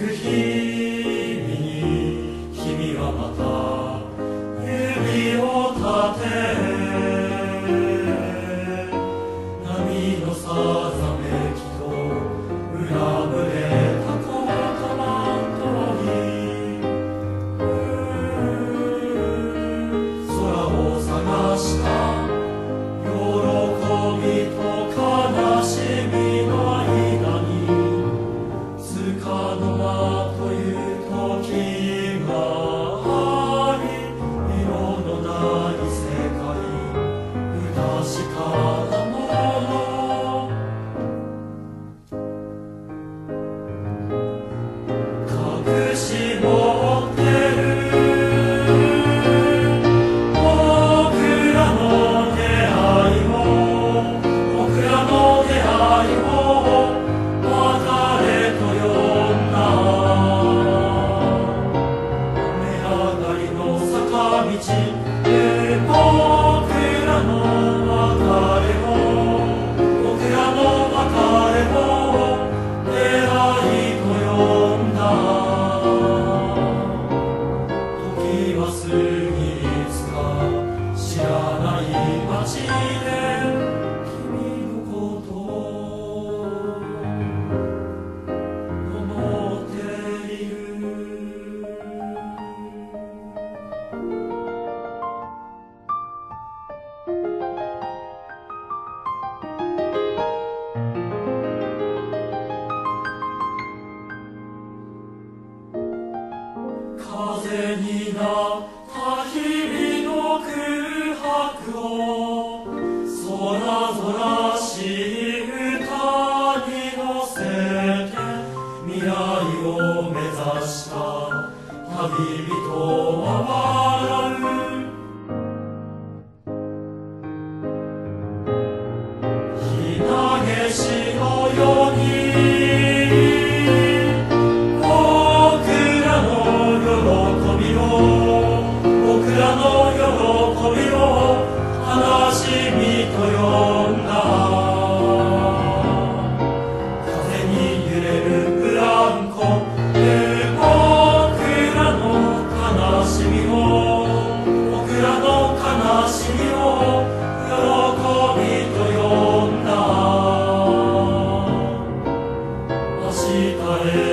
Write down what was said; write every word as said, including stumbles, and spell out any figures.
く日々に君はまた指を立て波のさざめきと裏ぶれた言葉とに空を探した喜びと悲しみの間につかの間という時があり色のない世界不確かなもの隠し持ってる僕らの出会いを僕らの出会いを別れと呼んだ雨上がりの坂道で僕らの別れを僕らの別れを出会いと呼んだ時は過ぎいつか知らない街で君のことを思っている風になった日々の空白を空空しい歌に乗せて未来を目指した旅人は笑うひなげしのように僕らの喜びを悲しみと呼んだ風に揺れるブランコで僕らの悲しみを僕らの悲しみを喜びと呼んだ明日へ